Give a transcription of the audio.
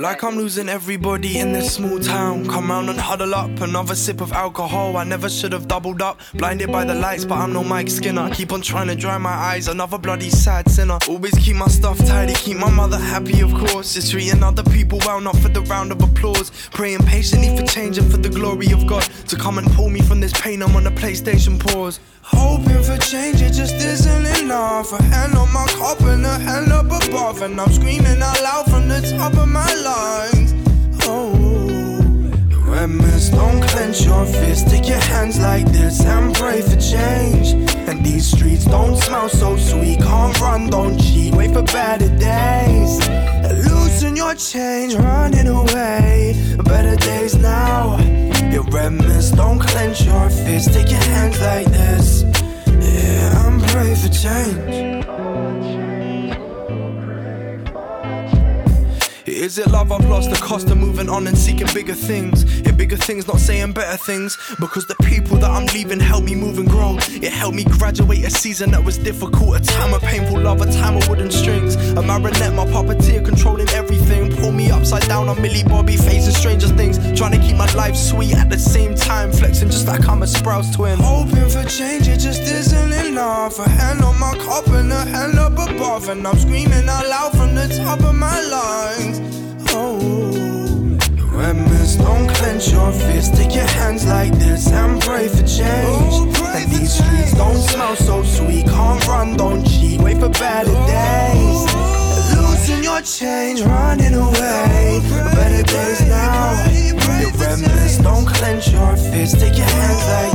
like I'm losing everybody in this small town. Come round and huddle up, another sip of alcohol. I never should have doubled up, blinded by the lights, but I'm no Mike Skinner. Keep on trying to dry my eyes, another bloody sad sinner. Always keep my stuff tidy, keep my mother happy, of course. Just treating other people well, not for the round of applause. Praying patiently for change and for the glory of God to come and pull me from this pain. I'm on the PlayStation pause. Hoping for change, it just isn't enough. A hand on my cup and a hand up above, and I'm screaming out loud from the top of my lungs. Oh, red mist, don't clench your fist. Take your hands like this and pray for change. And these streets don't smell so sweet. Can't run, don't cheat, wait for better days. Loosen your change, running away. Better days now. Your red mist, don't clench your fist. Take your hands like this, yeah, and pray for change. Is it love I've lost, the cost of moving on and seeking bigger things? Yeah, bigger things, not saying better things. Because the people that I'm leaving helped me move and grow. It helped me graduate a season that was difficult. A time of painful love, a time of wooden strings. A marionette, my puppeteer, controlling everything. Pull me upside down on Millie Bobby, facing stranger things. Trying to keep my life sweet at the same time, flexing just like I'm a Sprouse twin. Hoping for change, it just isn't enough. A hand on my cup and a hand up above, and I'm screaming out loud from the top of my lungs. Oh, red mist, don't clench your fist. Take your hands like this and pray for change. And these streets don't smell so sweet. Can't run, don't cheat, wait for better days. Losing your change, running away. Better days now. Your red mist, don't clench your fist. Take your hands like